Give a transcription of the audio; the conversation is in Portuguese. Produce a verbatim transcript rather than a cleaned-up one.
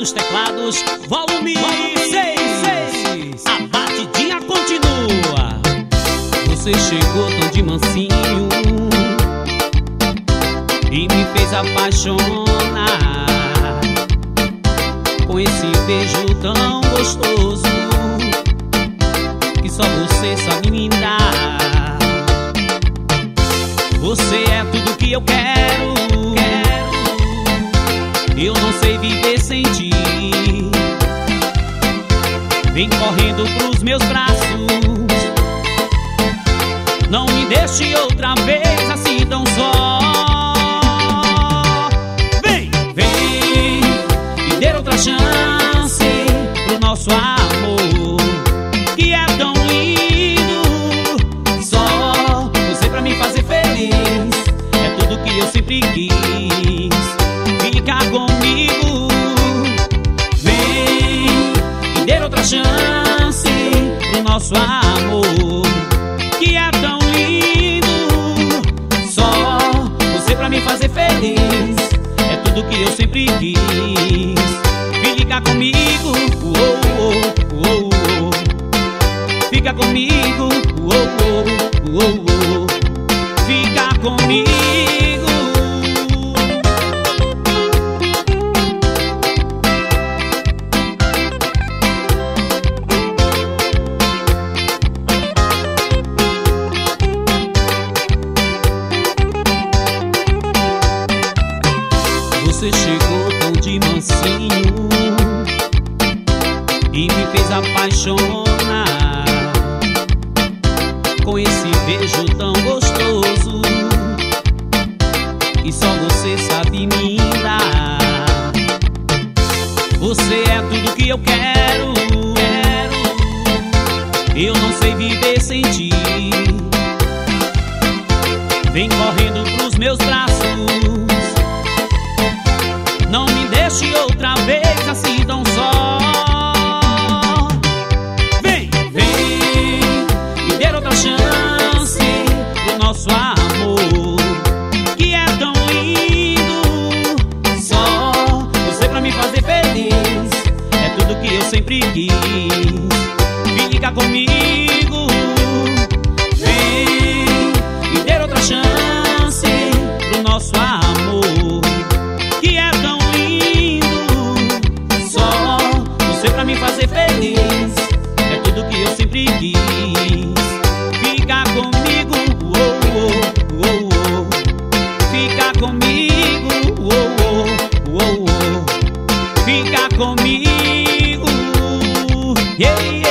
dos teclados, volume seis. A batidinha continua. Você chegou tão de mansinho e me fez apaixonar com esse beijo tão gostoso que só você sabe me dar. Você é tudo que eu quero, quero. Eu não sei viver sem ti. Vem correndo pros meus braços, não me deixe outra vez assim tão só. Vem, vem me dar outra chance pro nosso amor, que é tão lindo. Só você pra me fazer feliz, é tudo que eu sempre quis. Fica comigo, vem me dar outra chance pro nosso amor, que é tão lindo. Só você pra me fazer feliz, é tudo que eu sempre quis. Fica comigo, oh, oh, oh, oh. Fica comigo, oh, oh, oh, oh. Fica comigo. Você chegou tão de mansinho e me fez apaixonar com esse beijo tão gostoso que só você sabe me dar. Você é tudo que eu quero, quero. Eu não sei viver sem ti. Vem correndo pros meus braços, não me deixe outra vez assim tão só. Vem, vem me dar outra chance pro nosso amor, que é tão lindo. Só você pra me fazer feliz, é tudo que eu sempre quis. Fica comigo, vem me dar outra chance pro nosso amor, que é tão pra me fazer feliz, é tudo que eu sempre quis. Fica comigo, oh, oh, oh, oh. Fica comigo, oh, oh, oh, oh. Fica comigo, yeah.